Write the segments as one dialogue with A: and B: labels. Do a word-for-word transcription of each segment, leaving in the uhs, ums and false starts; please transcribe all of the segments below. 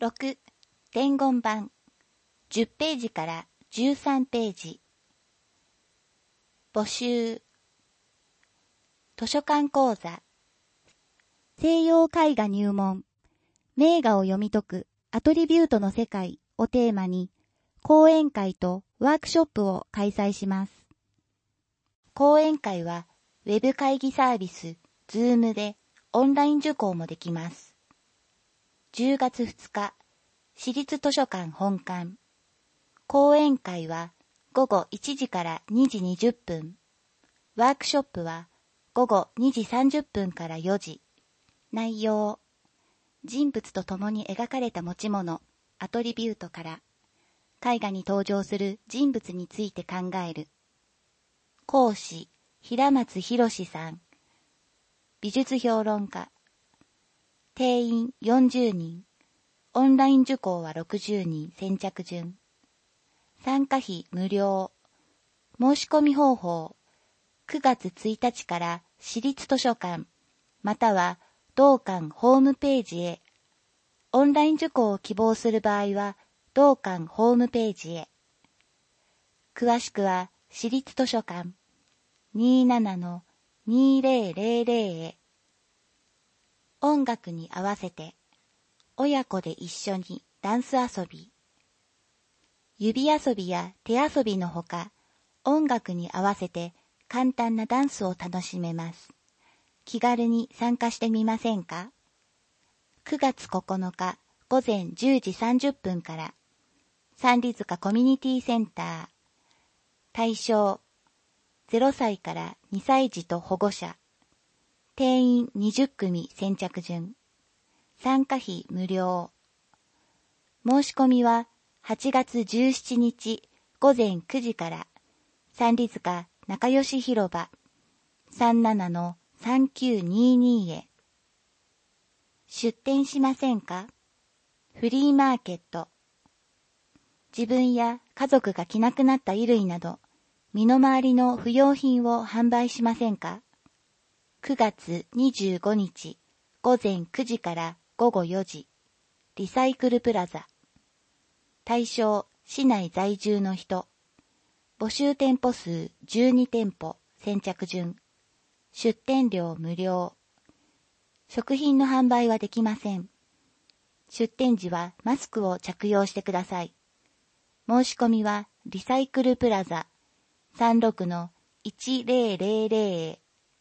A: ろく. 伝言板じゅっページからじゅうさんページ。募集図書館講座西洋絵画入門名画を読み解くアトリビュートの世界をテーマに講演会とワークショップを開催します。講演会はウェブ会議サービス Zoom でオンライン受講もできます。じゅうがつふつか、市立図書館本館。講演会はごごいちじからにじにじゅっぷん。ワークショップはごごにじさんじゅっぷんからよじ。内容。人物と共に描かれた持ち物、アトリビュートから、絵画に登場する人物について考える。講師、平松博さん。美術評論家。定員よんじゅうにん。オンライン受講はろくじゅうにん先着順。参加費無料。申し込み方法。くがつついたちから市立図書館、または同館ホームページへ。オンライン受講を希望する場合は、同館ホームページへ。詳しくは、市立図書館 にじゅうななのにせんへ。音楽に合わせて、親子で一緒にダンス遊び。指遊びや手遊びのほか、音楽に合わせて簡単なダンスを楽しめます。気軽に参加してみませんか？くがつここのかごぜんじゅうじさんじゅっぷんから、三里塚コミュニティセンター。対象、ゼロさいからにさい児と保護者。定員にじゅっくみ先着順。参加費無料。申し込みははちがつじゅうしちにちごぜんくじから三里塚仲良し広場 さんじゅうななのさんきゅうにに へ。出店しませんか？フリーマーケット。自分や家族が着なくなった衣類など身の回りの不要品を販売しませんか？くがつにじゅうごにちごぜんくじからごごよじ。リサイクルプラザ。対象、市内在住の人。募集店舗数じゅうにてんぽ先着順。出店料無料。食品の販売はできません。出店時はマスクを着用してください。申し込みはリサイクルプラザ さんじゅうろくのいちぜろぜろ へ。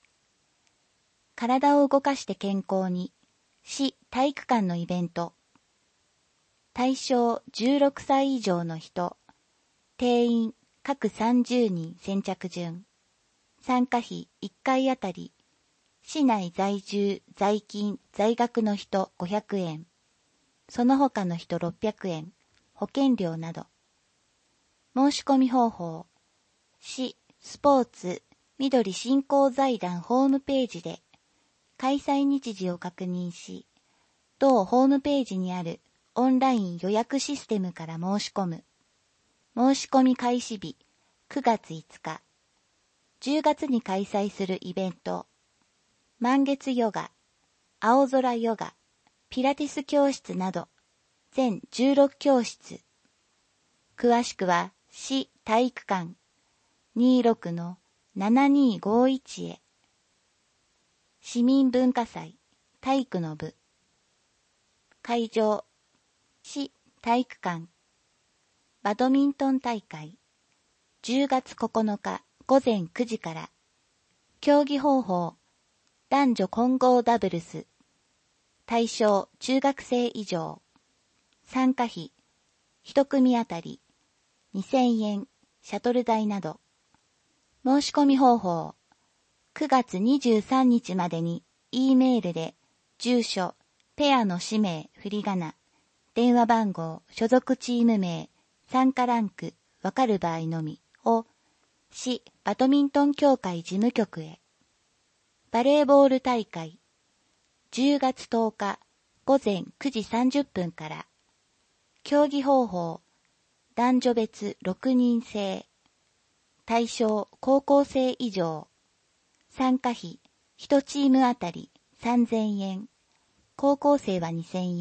A: 体を動かして健康に。市体育館のイベント。対象じゅうろくさい以上の人。定員各さんじゅうにん先着順。参加費いっかいあたり。市内在住、在勤、在学の人ごひゃくえん。その他の人ろっぴゃくえん。保険料など。申し込み方法。市スポーツ緑振興財団ホームページで開催日時を確認し、同ホームページにあるオンライン予約システムから申し込む。申し込み開始日くがついつか。じゅうがつに開催するイベント。満月ヨガ、青空ヨガ、ピラティス教室など全じゅうろくきょうしつ。詳しくは市体育館 にじゅうろくのななにごいち へ。市民文化祭体育の部。会場、市体育館。バドミントン大会。じゅうがつここのかごぜんくじから。競技方法、男女混合ダブルス。対象中学生以上。参加費、一組あたりにせんえん、シャトル代など。申し込み方法、くがつにじゅうさんにちまでに E メールで住所、ペアの氏名、振り仮名、電話番号、所属チーム名、参加ランク、わかる場合のみを市バドミントン協会事務局へ。バレーボール大会、じゅうがつとおかごぜんくじさんじゅっぷんから。競技方法、男女別ろくにん制。対象高校生以上。参加費、いちチームあたりさんぜんえん。高校生はにせんえん、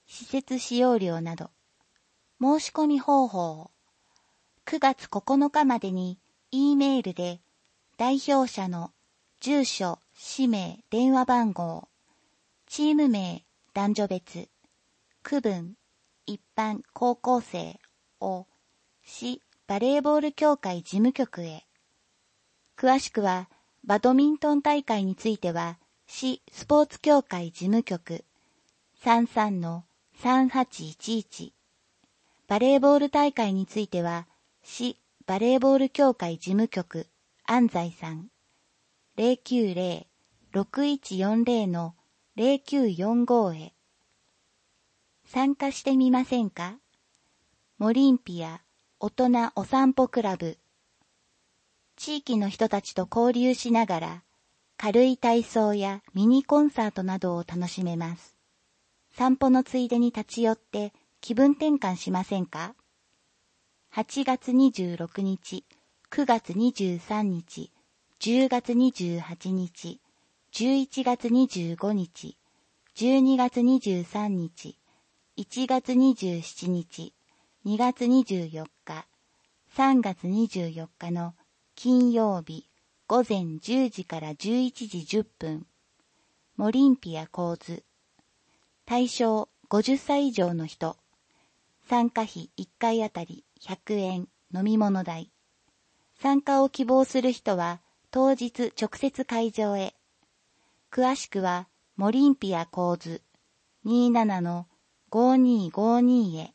A: 施設使用料など。申し込み方法。くがつここのかまでに E メールで代表者の住所、氏名、電話番号、チーム名、男女別、区分、一般、高校生を市バレーボール協会事務局へ。詳しくはバドミントン大会については市スポーツ協会事務局 さんさんのさんはちいちいち、バレーボール大会については市バレーボール協会事務局安西さん ゼロきゅうゼロ ろくいちよんゼロ のゼロきゅうよんご へ。参加してみませんか？モリンピア大人お散歩クラブ。地域の人たちと交流しながら軽い体操やミニコンサートなどを楽しめます。散歩のついでに立ち寄って気分転換しませんか？はちがつにじゅうろくにち、くがつにじゅうさんにち、じゅうがつにじゅうはちにち、じゅういちがつにじゅうごにち、じゅうにがつにじゅうさんにち、いちがつにじゅうしちにち、にがつにじゅうよっか、さんがつにじゅうよっかの金曜日午前じゅうじからじゅういちじじゅっぷん、モリンピア構図。対象ごじゅっさい以上の人。参加費いっかいあたりひゃくえん、飲み物代。参加を希望する人は当日直接会場へ。詳しくはモリンピア構図 にじゅうななのごにーごにー へ。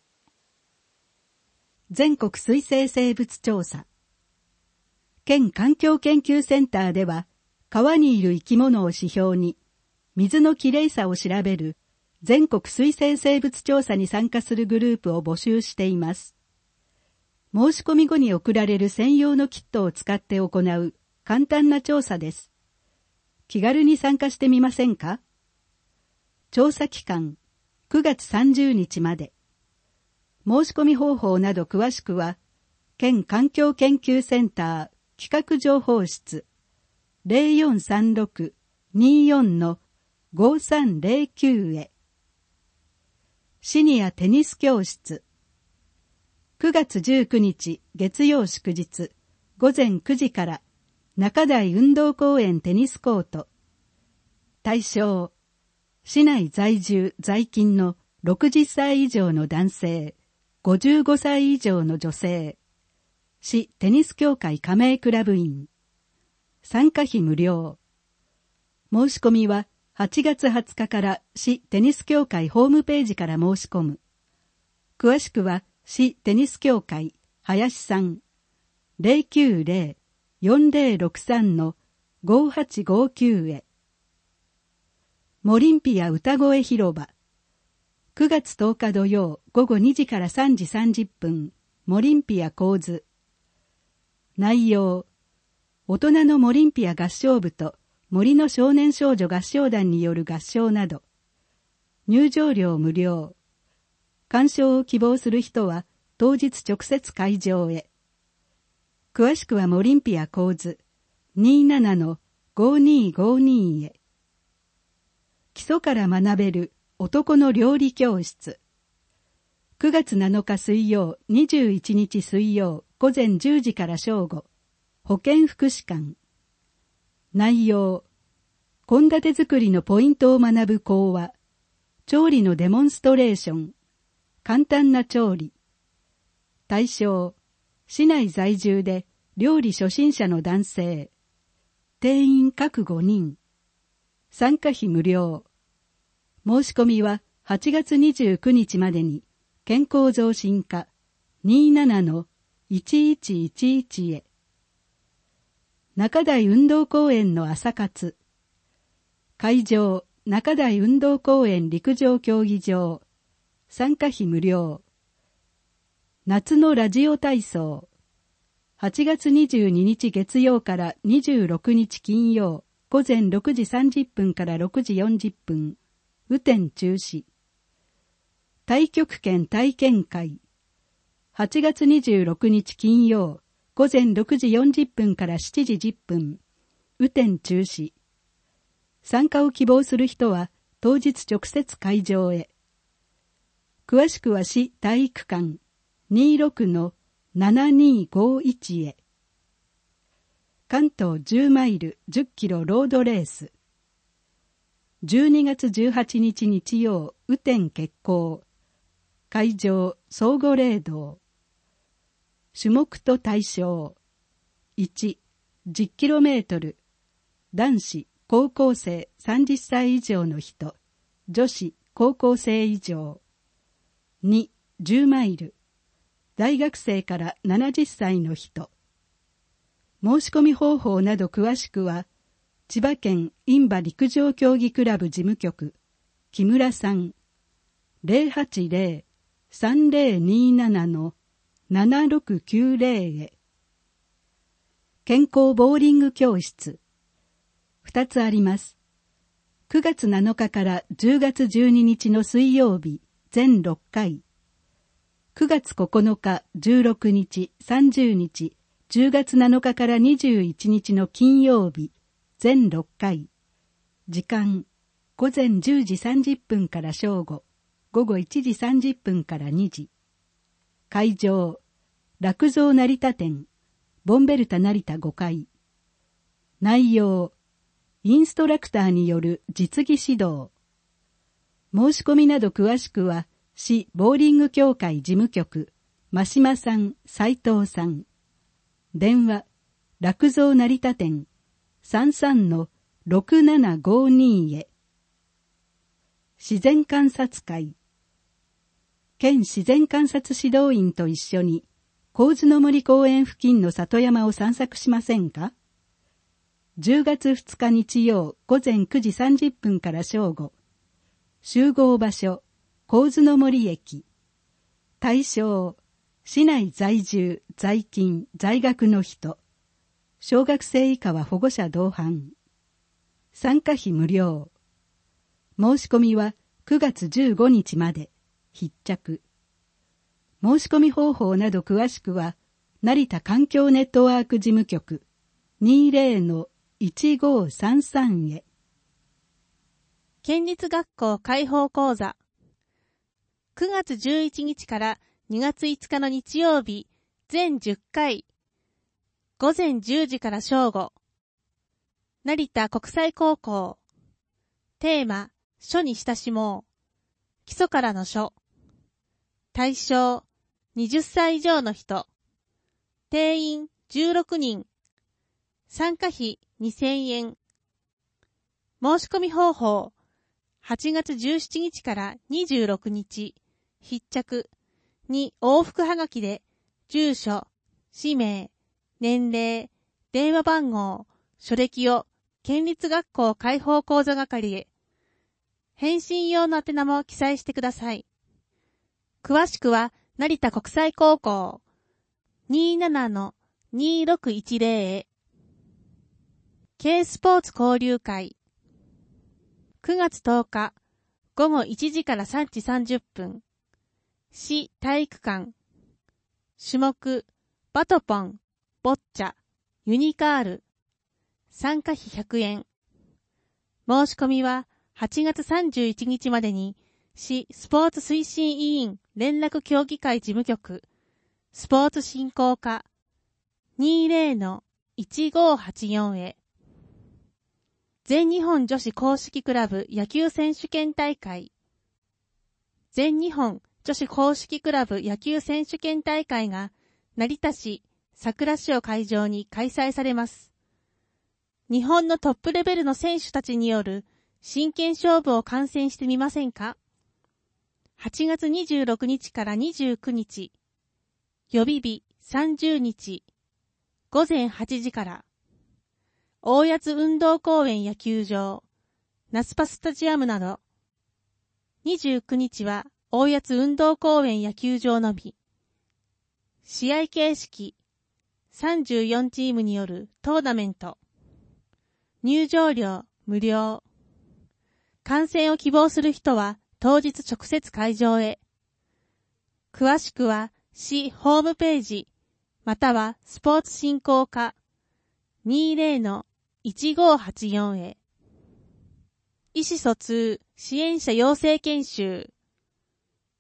B: 全国水生生物調査。県環境研究センターでは、川にいる生き物を指標に、水のきれいさを調べる全国水生生物調査に参加するグループを募集しています。申し込み後に送られる専用のキットを使って行う簡単な調査です。気軽に参加してみませんか？調査期間くがつさんじゅうにちまで。申し込み方法など詳しくは、県環境研究センター企画情報室 ゼロよんさんろく にーよん のごさんゼロきゅう へ。シニアテニス教室。くがつじゅうくにち月曜祝日ごぜんくじから中台運動公園テニスコート。対象、市内在住在勤のろくじゅっさい以上の男性、ごじゅうごさい以上の女性、市テニス協会加盟クラブ員。参加費無料。申し込みははちがつはつかから市テニス協会ホームページから申し込む。詳しくは市テニス協会林さん ゼロきゅうゼロ よんゼロろくさん のごはちごきゅう へ。モリンピア歌声広場。くがつとおか土曜午後にじからさんじさんじゅっぷん、モリンピア構図。内容、大人のモリンピア合唱部と森の少年少女合唱団による合唱など。入場料無料。鑑賞を希望する人は当日直接会場へ。詳しくはモリンピア構図 にじゅうななのごにーごにー へ。基礎から学べる男の料理教室。くがつなのか水曜、にじゅういちにち水曜、ごぜんじゅうじから正午、保健福祉館。内容、献立作りのポイントを学ぶ講話、調理のデモンストレーション、簡単な調理。対象、市内在住で料理初心者の男性。定員各ごにん。参加費無料。申し込みははちがつにじゅうくにちまでに健康増進課 にじゅうななのいちいちいちいち へ。中台運動公園の朝活。会場、中台運動公園陸上競技場。参加費無料。夏のラジオ体操。はちがつにじゅうににち月曜からにじゅうろくにち金曜、ごぜんろくじさんじゅっぷんからろくじよんじゅっぷん。雨天中止。太極拳体験会。はちがつにじゅうろくにち金曜、ごぜんろくじよんじゅっぷんからしちじじゅっぷん。雨天中止。参加を希望する人は当日直接会場へ。 詳しくは市体育館 にじゅうろくのななにごいち へ。関東じゅうマイルじゅっキロロードレース。じゅうにがつじゅうはちにち日曜、雨天決行。会場、相互霊道。種目と対象。いち、じゅっキロメートル。男子、高校生さんじゅっさい以上の人。女子、高校生以上。に、じゅうマイル。大学生からななじゅっさいの人。申し込み方法など詳しくは、千葉県印旛陸上競技クラブ事務局、木村さん、ゼロはちゼロ さんゼロになな のななろくきゅうゼロ へ。健康ボーリング教室。二つあります。くがつなのかからじゅうがつじゅうににちの水曜日、全ろっかい。くがつここのか、じゅうろくにち、さんじゅうにち、じゅうがつなのかからにじゅういちにちの金曜日、全ろっかい。時間、ごぜんじゅうじさんじゅっぷんから正午、ごごいちじさんじゅっぷんからにじ。会場、楽造成田店、ボンベルタ成田ごかい。内容、インストラクターによる実技指導。申し込みなど詳しくは、市ボーリング協会事務局、真島さん、斉藤さん。電話、楽造成田店、さんさんのろくななごに へ。自然観察会。県自然観察指導員と一緒に、神津の森公園付近の里山を散策しませんか？じゅうがつふつか日曜ごぜんくじさんじゅっぷんから正午。集合場所、神津の森駅。対象、市内在住、在勤、在学の人。小学生以下は保護者同伴。参加費無料。申し込みはくがつじゅうごにちまで。必着。申し込み方法など詳しくは、成田環境ネットワーク事務局 にじゅうのいちごさんさん へ。
C: 県立学校開放講座。くがつじゅういちにちからにがついつかの日曜日、全じゅっかい。ごぜんじゅうじから正午。成田国際高校。テーマ、書に親しもう。基礎からの書。対象、はたち以上の人。定員じゅうろくにん。参加費にせんえん。申し込み方法、はちがつじゅうしちにちからにじゅうろくにち、必着に往復はがきで、住所、氏名、年齢、電話番号、書歴を県立学校開放講座係へ。返信用の宛名も記載してください。詳しくは、成田国際高校 にじゅうななのにろくいちゼロ へ。K スポーツ交流会。くがつとおか、ごごいちじからさんじさんじゅっぷん。市体育館。種目、バトポン、ボッチャ、ユニカール。参加費ひゃくえん。申し込みははちがつさんじゅういちにちまでに、市スポーツ推進委員連絡協議会事務局、スポーツ振興課 にじゅうのいちごはちよん へ。全日本女子硬式クラブ野球選手権大会。全日本女子硬式クラブ野球選手権大会が成田市、佐倉市を会場に開催されます。日本のトップレベルの選手たちによる真剣勝負を観戦してみませんか？はちがつにじゅうろくにちからにじゅうくにち、予備日さんじゅうにち、ごぜんはちじから、大谷津運動公園野球場、ナスパスタジアムなど、にじゅうくにちは大谷津運動公園野球場のみ、試合形式、さんじゅうよんチームによるトーナメント、入場料無料、観戦を希望する人は当日直接会場へ。詳しくは市ホームページ、またはスポーツ振興課 にじゅうのいちごはちよん へ。意思疎通支援者養成研修。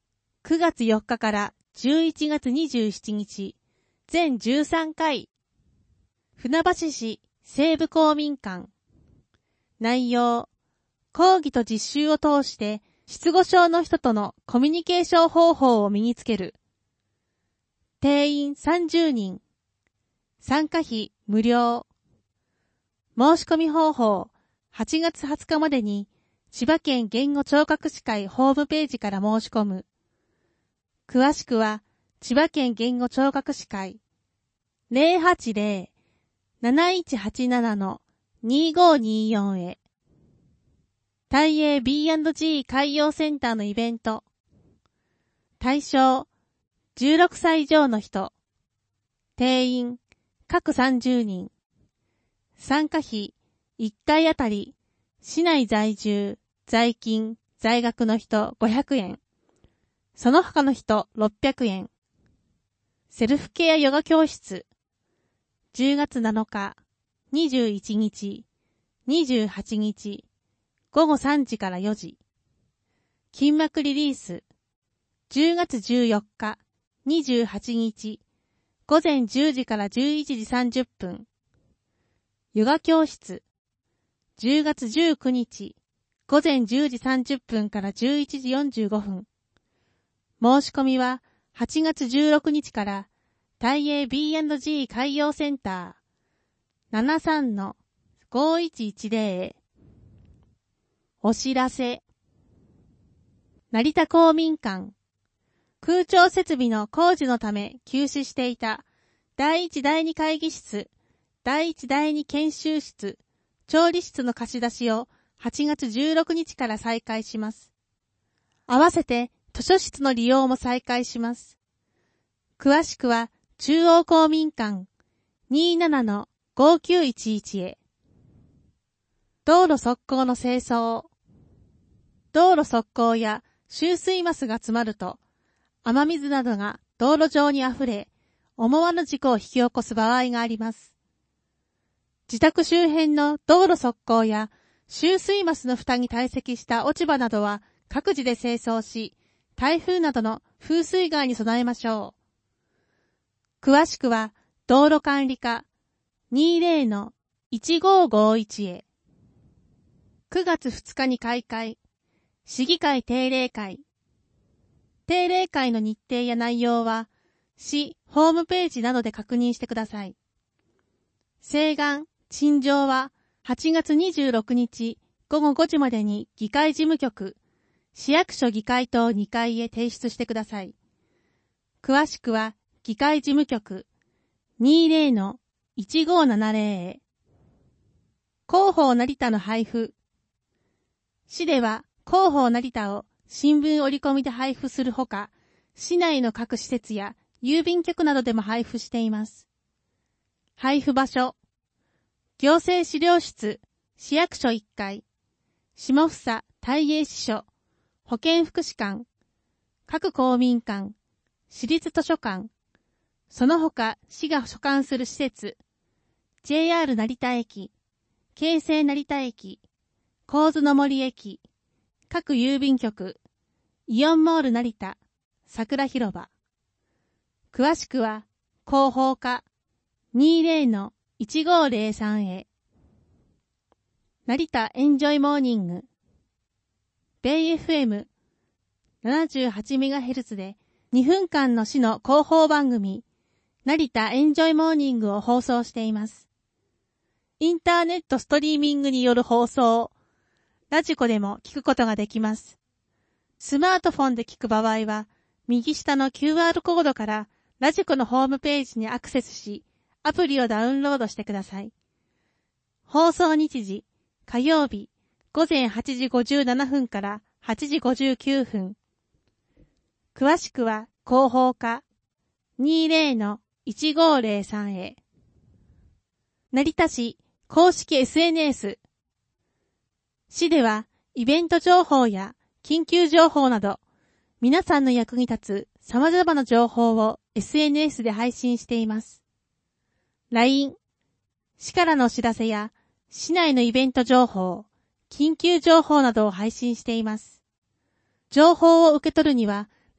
C: くがつよっかからじゅういちがつにじゅうしちにち、全じゅうさんかい。船橋市西部公民館。内容、講義と実習を通して失語症の人とのコミュニケーション方法を身につける。定員さんじゅうにん。参加費無料。申し込み方法、はちがつはつかまでに千葉県言語聴覚士会ホームページから申し込む。詳しくは千葉県言語聴覚士会 ゼロはちゼロ なないちはちなな にごによん へ。大英 ビーアンドジー 海洋センターのイベント。対象、じゅうろくさい以上の人。定員、各さんじゅうにん。参加費、いっかいあたり、市内在住、在勤、在学の人ごひゃくえん。その他の人ろっぴゃくえん。セルフケアヨガ教室。じゅうがつなのか、にじゅういちにち、にじゅうはちにち、ごごさんじからよじ。筋膜リリース。じゅうがつじゅうよっか、にじゅうはちにち、ごぜんじゅうじからじゅういちじさんじゅっぷん。ヨガ教室。じゅうがつじゅうくにち、ごぜんじゅうじさんじゅっぷんからじゅういちじよんじゅうごふん。申し込みははちがつじゅうろくにちから大英 ビーアンドジー 海洋センター ななさんのごいちいちゼロ へ。お知らせ。成田公民館。空調設備の工事のため休止していただいいちだいに会議室、だいいちだいに研修室、調理室の貸し出しをはちがつじゅうろくにちから再開します。合わせて図書室の利用も再開します。詳しくは中央公民館 にじゅうななのごきゅういちいち へ。道路側溝の清掃。道路側溝や集水マスが詰まると、雨水などが道路上に溢れ、思わぬ事故を引き起こす場合があります。自宅周辺の道路側溝や集水マスの蓋に堆積した落ち葉などは各自で清掃し、台風などの風水害に備えましょう。詳しくは道路管理課 にじゅうのいちごごいち へ。くがつふつかに開会。市議会定例会。定例会の日程や内容は市ホームページなどで確認してください。請願、陳情ははちがつにじゅうろくにちごごごじまでに議会事務局、市役所議会棟にかいへ提出してください。詳しくは議会事務局 にじゅうのいちごななゼロ へ。広報成田の配布。市では広報成田を新聞折り込みで配布するほか、市内の各施設や郵便局などでも配布しています。配布場所。行政資料室、市役所いっかい、下総大英支所、保健福祉館、各公民館、市立図書館、その他市が所管する施設、ジェイアール 成田駅、京成成田駅、神津の森駅、各郵便局、イオンモール成田、桜広場。詳しくは広報課 にじゅうのいちごゼロさん へ。成田エンジョイモーニング。ベイ エフエムななじゅうはちメガヘルツ でにふんかんの市の広報番組、成田エンジョイモーニングを放送しています。インターネットストリーミングによる放送、ラジコでも聞くことができます。スマートフォンで聞く場合は、右下の キューアール コードからラジコのホームページにアクセスし、アプリをダウンロードしてください。放送日時、火曜日、ごぜんはちじごじゅうななふんからはちじごじゅうきゅうふん。詳しくは広報課 にじゅうのいちごゼロさん へ。成田市公式 エスエヌエス。市ではイベント情報や緊急情報など、皆さんの役に立つ様々な情報を エスエヌエス で配信しています。ライン、市からのお知らせや市内のイベント情報、緊急情報などを配信しています。情報を受け取るには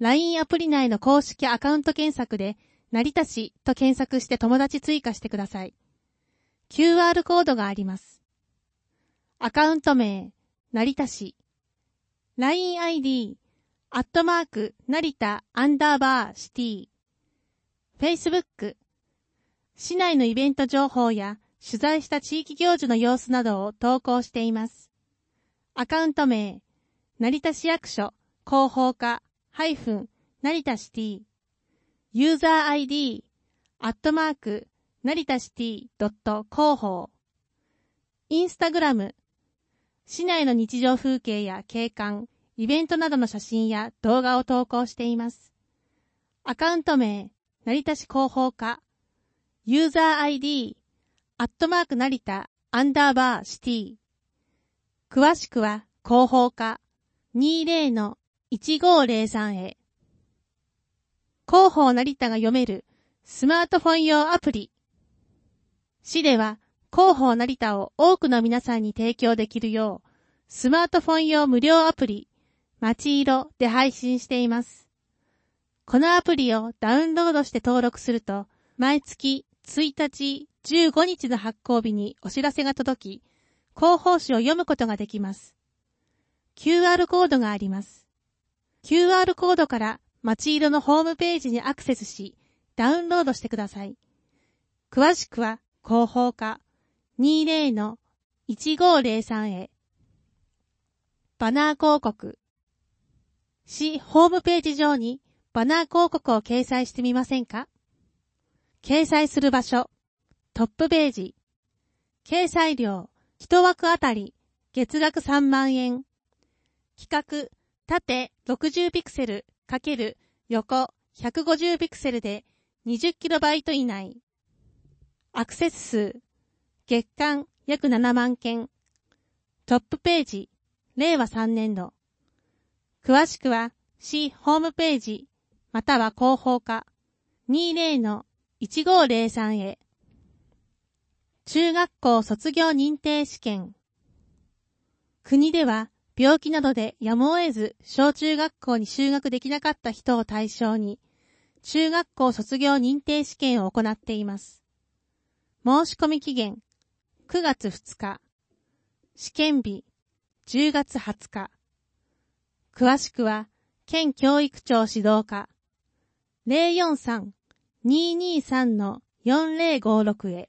C: ライン アプリ内の公式アカウント検索で、成田市と検索して友達追加してください。キューアール コードがあります。アカウント名、成田市。ライン アイディー、アットマーク、成田アンダーバーシティ。Facebook、市内のイベント情報や取材した地域行事の様子などを投稿しています。アカウント名、成田市役所広報課ハイフン成田シティ。ユーザー アイディー、アットマーク、成田シティドット広報。インスタグラム、市内の日常風景や景観、イベントなどの写真や動画を投稿しています。アカウント名、成田市広報課。ユーザー アイディー、アットマーク成田アンダーバーシティ。詳しくは広報課 にじゅうのいちごぜろさん へ。広報成田が読めるスマートフォン用アプリ。市では広報成田を多くの皆さんに提供できるよう、スマートフォン用無料アプリ、まちいろで配信しています。このアプリをダウンロードして登録すると、毎月ついたち、じゅうごにちの発行日にお知らせが届き、広報誌を読むことができます。キューアール コードがあります。キューアール コードからまちいろのホームページにアクセスし、ダウンロードしてください。詳しくは広報課 にじゅうのいちごぜろさん へ。バナー広告。市ホームページ上にバナー広告を掲載してみませんか？掲載する場所、トップページ。掲載料、いち枠あたり、月額さんまんえん。規格、縦ろくじゅうピクセル×横ひゃくごじゅうピクセルで にじゅっキロバイト 以内。アクセス数、月間約ななまんけん。トップページ、れいわさんねんど。詳しくは、市ホームページ、または広報課 にじゅうのいちごぜろさん へ。中学校卒業認定試験。国では病気などでやむを得ず小中学校に就学できなかった人を対象に中学校卒業認定試験を行っています。申し込み期限くがつふつか、試験日じゅうがつはつか。詳しくは県教育庁指導課 ゼロよんさん にーにーさん のよんぜろごろく へ。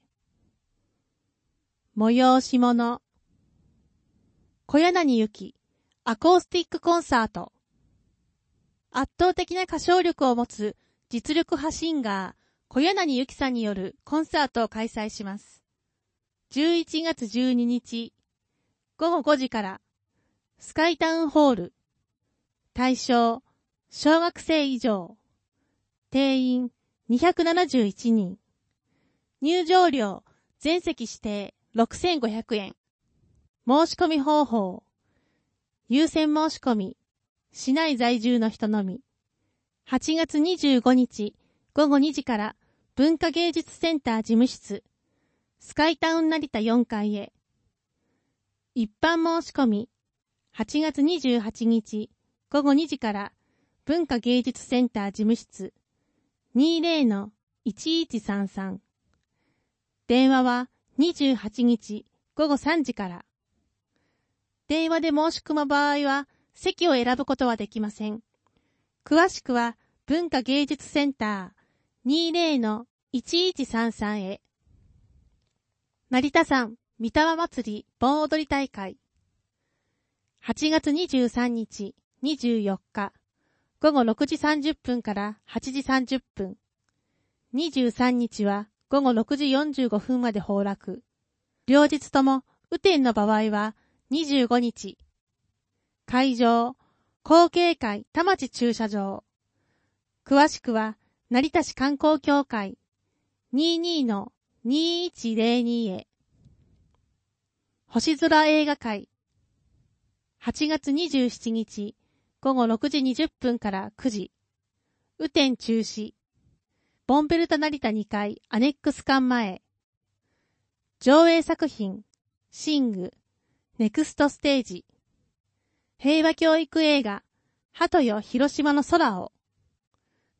C: 催し物。小柳ゆきアコースティックコンサート。圧倒的な歌唱力を持つ実力派シンガー小柳ゆきさんによるコンサートを開催します。じゅういちがつじゅうににちごごごじからスカイタウンホール。対象小学生以上。定員にひゃくななじゅういちにん。入場料全席指定ろくせんごひゃくえん。申し込み方法。優先申し込み。市内在住の人のみ。はちがつにじゅうごにちごごにじから文化芸術センター事務室。スカイタウン成田よんかいへ。一般申し込み。はちがつにじゅうはちにちごごにじから文化芸術センター事務室 にじゅうのいちいちさんさん。電話はにじゅうはちにちごごさんじから。電話で申し込む場合は席を選ぶことはできません。詳しくは文化芸術センター にじゅうのいちいちさんさん へ。成田山御霊祭り盆踊り大会。はちがつにじゅうさんにちにじゅうよっかごごろくじさんじゅっぷんからはちじさんじゅっぷん。にじゅうさんにちはごごろくじよんじゅうごふんまで崩落。両日とも雨天の場合はにじゅうごにち。会場、後継会田町駐車場。詳しくは成田市観光協会 にじゅうにのにいちぜろに へ。星空映画会。はちがつにじゅうしちにちごごろくじにじゅっぷんからくじ。雨天中止。ボンベルタ成田にかいアネックス館前。上映作品、シング、ネクストステージ。平和教育映画、鳩よ広島の空を。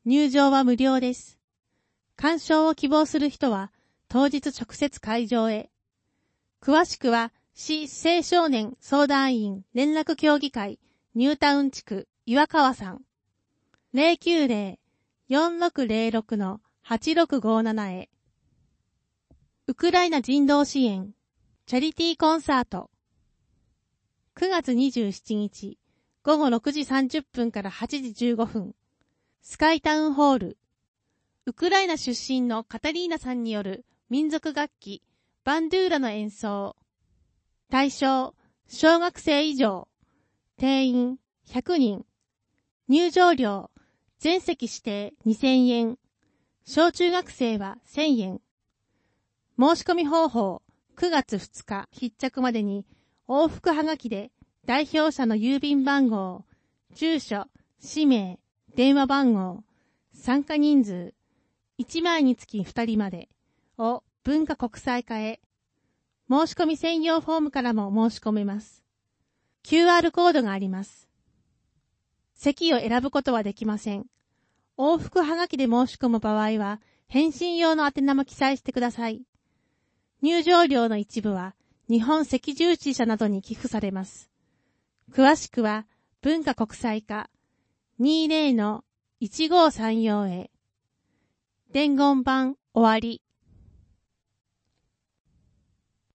C: 入場は無料です。鑑賞を希望する人は当日直接会場へ。詳しくは市青少年相談員連絡協議会ニュータウン地区岩川さん ゼロきゅうゼロ よんろくゼロろく はちろくごなな へ。ウクライナ人道支援チャリティーコンサートくがつにじゅうしちにちごごろくじさんじゅっぷんからはちじじゅうごふんスカイタウンホール。ウクライナ出身のカタリーナさんによる民族楽器バンドゥーラの演奏。対象小学生以上。定員ひゃくにん。入場料全席指定にせんえん。小中学生はせんえん。申し込み方法くがつふつか必着までに往復はがきで代表者の郵便番号、住所、氏名、電話番号、参加人数、いちまいにつきふたりまでを文化国際化へ。申し込み専用フォームからも申し込めます。キューアール コードがあります。席を選ぶことはできません。往復はがきで申し込む場合は、返信用の宛名も記載してください。入場料の一部は、日本赤十字社などに寄付されます。詳しくは、文化国際化 にじゅうのいちごさんよん へ。伝言版終わり。